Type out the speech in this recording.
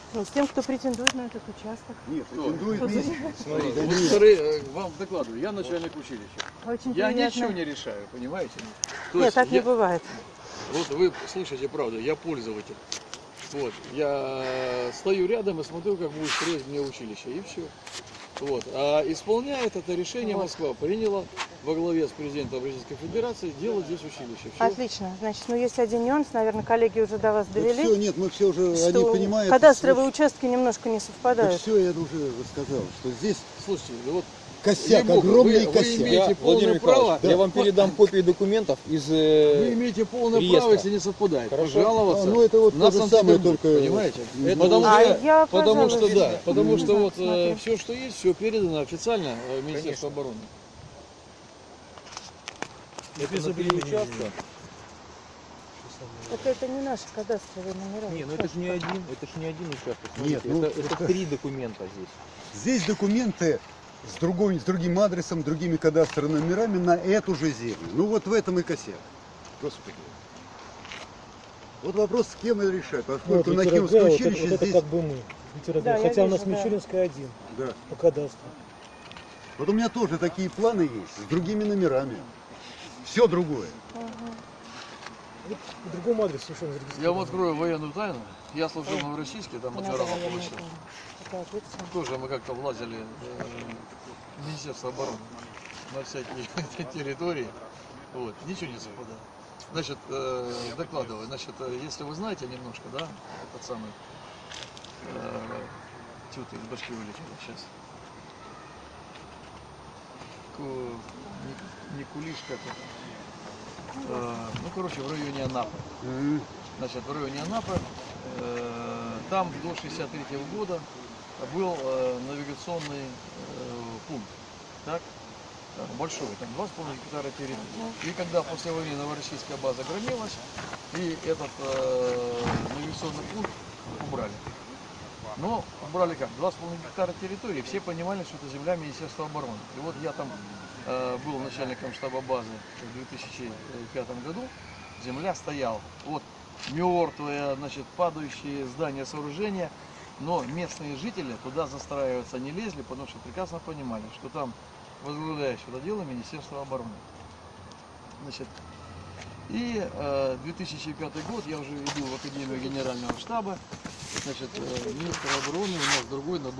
Ну, с тем, кто претендует на этот участок. Нет, претендует вместе. Смотрите, вот вторые, вам докладываю, я начальник училища. Очень Я приятно. ничего не решаю, понимаете? То Нет, есть так не бывает. Вот вы слышите правду, я пользователь. Вот, я стою рядом и смотрю, как будет строить мне училище, и все. Вот. А исполняет это решение Москва, приняла во главе с президентом Российской Федерации делать здесь училище. Все. Отлично. Значит, ну есть один нюанс, наверное, коллеги уже до вас довели. Все, нет, мы все уже, что они понимают. кадастровые участки немножко не совпадают. Все, я уже рассказал, что здесь Слушайте, вот косяк, ей-богу, огромный вы косяк. имеете полное право. Я вам передам копии документов из Вы имеете полное реестра. право, если не совпадает, Хорошо. пожаловаться. Ну это вот на то же самое, Санкт-Петербург, только... понимаете? Это Потому уже- что, я, потому что пожалуй, да, потому что вот смотрю. все, что есть, все передано официально Министерству обороны. описывали участка. Так это не наши кадастровые номера. Не, ну это же не один участок. Нет, Смотрите, ну, это 3 документа здесь. Здесь документы с другим адресом, другими кадастровыми номерами на эту же землю. Ну вот в этом и косяк. Господи. Вот вопрос, с кем это решать. Поскольку на Кемское училище вот это здесь... как бы мы. Да, я Хотя у вижу, нас да. Мичуринская 1 Да. по кадастру. Вот у меня тоже такие планы есть, с другими номерами. Все другое. Вот по другому адресу совершенно Я зарегистрировано. вам открою военную тайну. Я служил в Новороссийске, там адмирала получил. Тоже мы как-то влазили в Министерство обороны на всякие территории. Вот, ничего не совпадает. Значит, докладываю. Значит, если вы знаете немножко, да, этот самый тюта из башки вылетела сейчас. Не Кулиш, как это. Ну, короче, в районе Анапы. Значит, в районе Анапы, там до 63 года был навигационный пункт, так, большой, там 2,5 гектара территории. И когда после войны Новороссийская база громилась, и этот навигационный пункт убрали. Но убрали как? 2,5 гектара территории, все понимали, что это земля Министерства обороны. И вот я там был начальником штаба базы в 2005 году, земля стояла. Вот мертвые, значит, падающие здания, сооружения, но местные жители туда застраиваться не лезли, потому что прекрасно понимали, что там возглавляющее это дело Министерство обороны. Значит, и 2005 год, я уже иду в Академию Генерального штаба, значит, министр обороны у нас другой набор.